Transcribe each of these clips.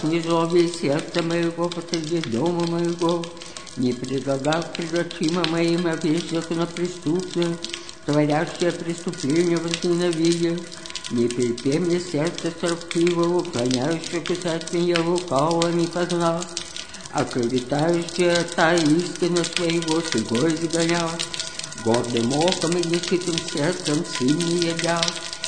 низовье сердца моего посреди дома моего, не предлагав пред очима моим вещь законопреступную, творящее преступление возненавидя, не перепей мне сердце сорвкливого, уклоняющего писать меня лукавого не познав, а клеветающая та истина своего сего изгонял, гордым оком и нечитым сердцем сын не едят.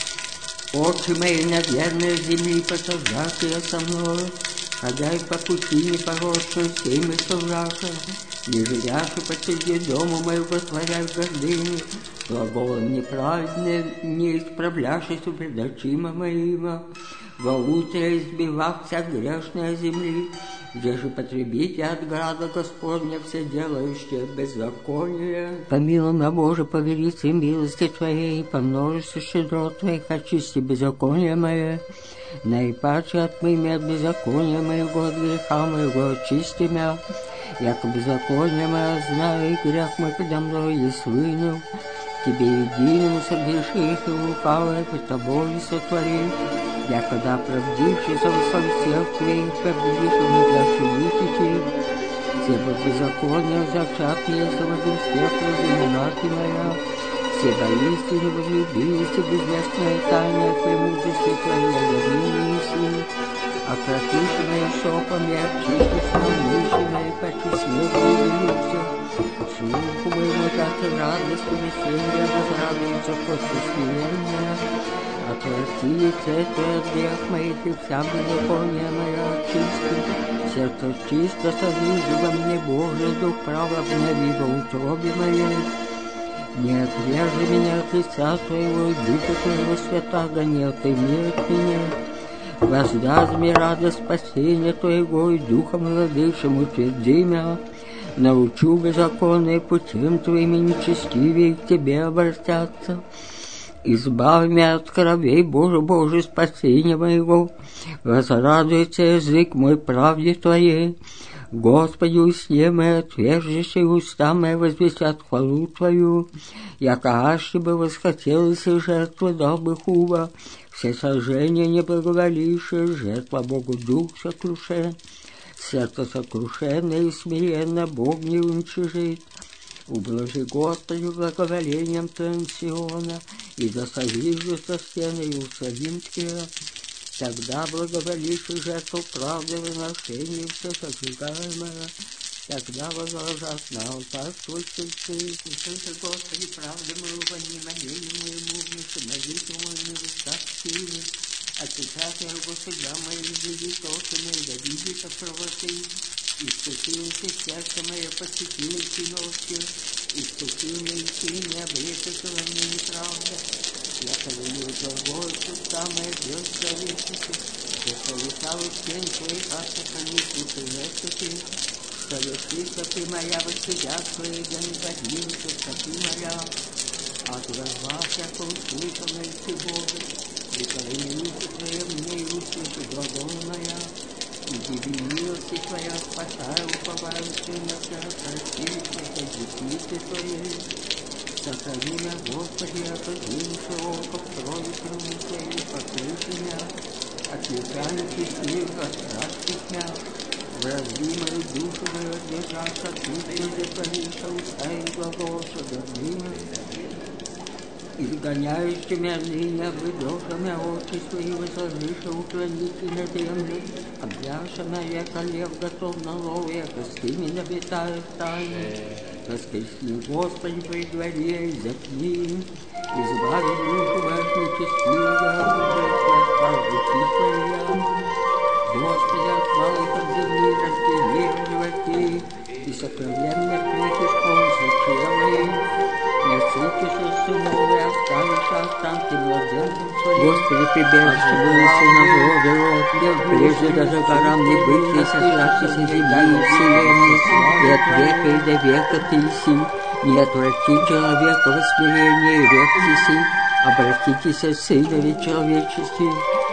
Очи мои наверное земли посажатые со мною, ходай по пути непорочную всеми совраша, не живяши посреди дома моего творя гордыни, глаголом неправедным, не исправляшись пред очима моими, во утро избивав вся грешная земли, где же потребите от града Господня все делающие беззаконие. Помилуй меня, Боже, по велице милости Твоей, по множеству щедрот Твоих, очисти беззаконие мое, наипаче отмый меня от беззакония моего, от греха моего, очисти меня, яко беззаконие мое знаю, и грех мой предо мной есть вынул. Тебе единому согрешишь и лукавое пред Тобою сотворил, якогда правдившийся во всех Твоих твердишь, не для чудитики, все беззакония зачатные соводил светло земнарки моя, все поистине возлюбились и безвестная тайна премудрости Твоей явления неси, а протишь моя шопом и очистишь умышленное, почти смертью велюся. Слуху моему дать радость, веселье, возрадуется после смирения. Отврати лице Твое от грех моих, и вся беззакония моя очисти. Сердце чисто содвижи во мне, Боже, дух прав обнови во утробе моей. Не отвержи меня от лица Твоего, и Духа Твоего святаго не отыми от меня. Воздай мне радость спасения Твоего, и Духом владычим утверди меня. Научу беззаконные путем Твоими нечестивее к Тебе обратятся. Избавь меня от кровей, Боже, Боже, спасения моего. Возрадуется язык мой правде Твоей. Господи, усне мои отвержешь, и уста мои возвестят хвалу Твою. Яко аще бы восхотелось и жертва дал бы хуба, все сожжения не благоволишь, жертва Богу дух сокрушен. Сердце сокрушенное и смиренно Бог не уничижит. Ублажи Господи благоволением Твоим Сиона, и досовижутся стены Иерусалимские. Тогда благоволишь и жертву правды выношения все сожигаемое. Тогда возложат на алтарь Твой святый. Услыши, Господи, правды моего, внимание моему, внеши молитву мою не выстачили. Отвечать я всегда мои люди, толками, да видит о правоты. Искусился сердце мое, посетило ночью, искусил мне не обретэтого мне неправда. Я повелю другой, что самое бьет человечество, что полетал из стен твоих, а сохранить и принесути. Совершится ты моя, восседят твои, да не поднимется, что ты моя. От вас, яко услышанной ты, Боже, и колонились Твоя мне, и услыши глагол моя. И тебе милости Твоя спасаю, уповающую на Тебя, прости, что защити Твоей. Сохрани меня, Господи, от одинника ока, в крови крови Твоей, покрыши меня, от летающих книг, от страшных меня. Врази мою душу, мою держаться, Ты прежде повиша, уста и глаголша, гордыня. Изгоняющий меня ныне, выдоша меня очи свои, возложиша, уклонить на землю. Обвяша навека лев, готов на лов, яко стыми набитает тайны. Воскресни, Господи, при дворе, и затми, избави душу вашу нечестивого, от пути Твоя. Господи, от малых от земли раздели животи, и сокровенных твоих исполнится челы. Не сытишь сыновы, оставишь останки младенцев своих. Господи, прибежище вынеси на воды рот, прежде даже горам не быть, и сожравшись земли и вселенной, и от века и до века Ты си, не отврати человека во смирение, и век си, обратитесь, сынове человеческие,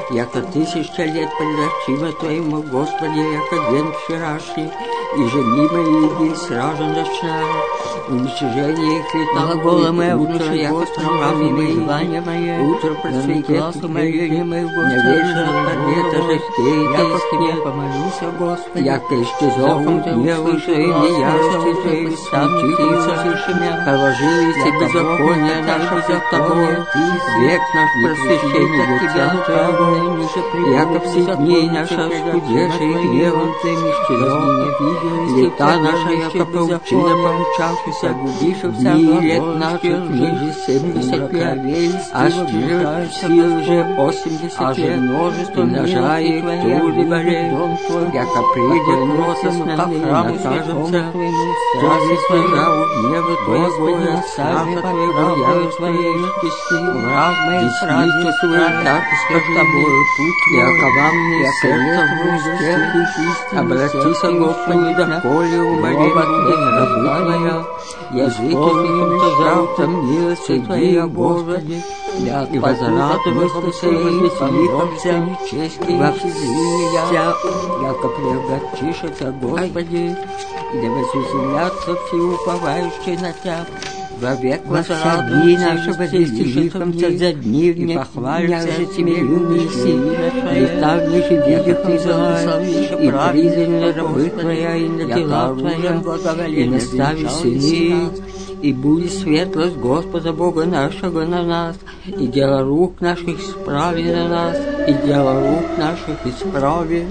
яко 1000 лет предрочимо Твоему, Господи, яко день вчерашний, и же мимо иди сразу начинаю. Уничижение их ведь на голову мое, утро, яко стравами мои, звания мое, утро просветет мое, не вечно это же яко тебе помолюся, Господи, яко истязовым гневом Твоим, не яростью Твоим, смутился, положили Тебе беззаконие наше за Тобой, век наш просвещение Тебя направленный, яко все дни наши оскудевшие гневом Твоим истязовым, лета наша, яко паучина помчавшись, дни лет наших ниже 70 лет, а сил же 80 лет, множество множа их туды болеет, яко придет носом на храму накажемся, страсти служа у гнева Твоего, страха Твоего, явы Твоей, враг моих десницу так с Тобою путь, яко вам не сердце в устах, обратися, Господи, доколе умолим Ты, рабы Твоя, языком завтра милости Твоя, Господи, и возрадуемся и возвеселимся во вся, яко превратишься, Господи, и да возвеселятся все уповающие на Тебя. Вовек возрадуй наши возвестишься за дни в них, похвалься Тебе, любящий, и ставнешь и видях Ты злая, и призрена рабы Твоя, и на дела Твоя, и настави сыны, и будет светлость Господа Бога нашего на нас, и дело рук наших исправи на нас, и дело рук наших исправи.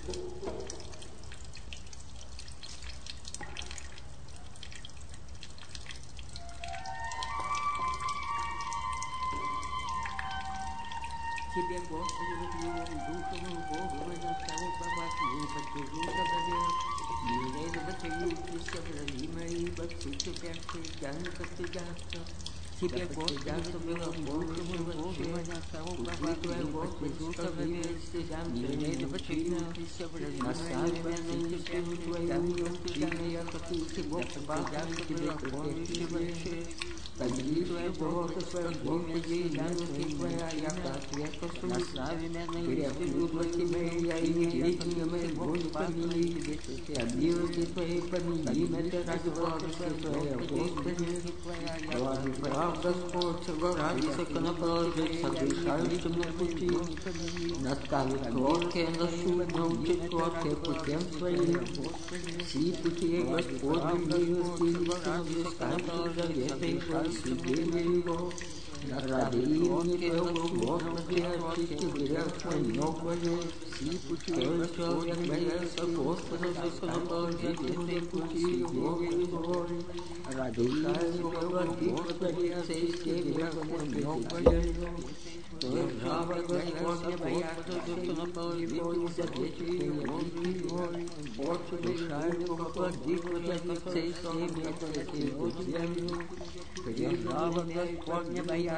Тебе, Господи, возливым духом и Богу, возоставил побатью, подтяжу добровел. Милей на батаюки собралимые, ибо все терпящие тяны постыдятся. Тебе, Господи, возливым духом и Богу, возоставил побатью, подтяжу добровел. Милей на батаюки собралимые, ибо все терпящие тяны постыдятся. Тебе, Господи, тебе терпящие. Подели твоя Бога, своя Господи, и янки твоя, яко ответа суд. Грех люба тебе, я и неведение моей воли помяни. Помилуйте твои помяни, это ради благости твоя, Господи. Благи прав Господь, соглашайся коноположиться, дышающим на пути. Наставит кроткие на суд, научит кроткие путем своим. Все пути Господни милостивы, взыскания завета его, свидетели его. Ради имени Твоего, Господи, очисти грех мой, многое. Все пути человек боялся Господа, законоположительные пути его и воли. Ради имени Твоего, Господи, очисти грех мой, многое. Держава Господня боялся законоположительных заветов его и воли. Отче дышай, поклади клади семя его землю. Держава Господня боялся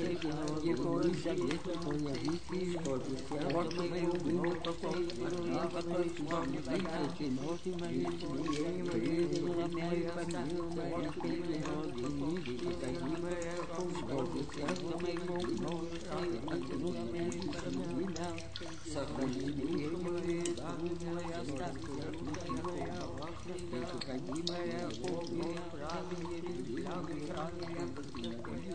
его заветов моя вisi, Отче моего вину покой, держава Господня боялся ноги мои, призрена моя помилуй, Отче моего винищи, дади моя Господи, сердце моего множество, отнуна моя имя, сохрани душу мою, даны моя, оставь сердце моя, сохрани моя, помни, праведные, благи, праведные,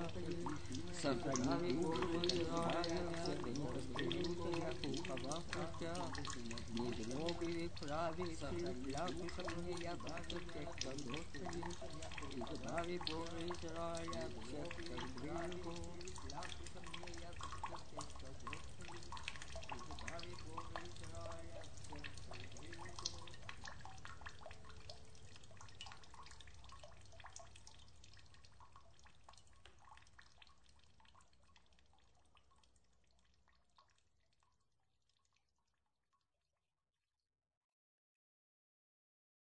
сохрани душу мою, не постелюся, як ухова хотя, не злобы праведцы, благи мне, я бачу всех, Господи, избави Бога Израиля, всех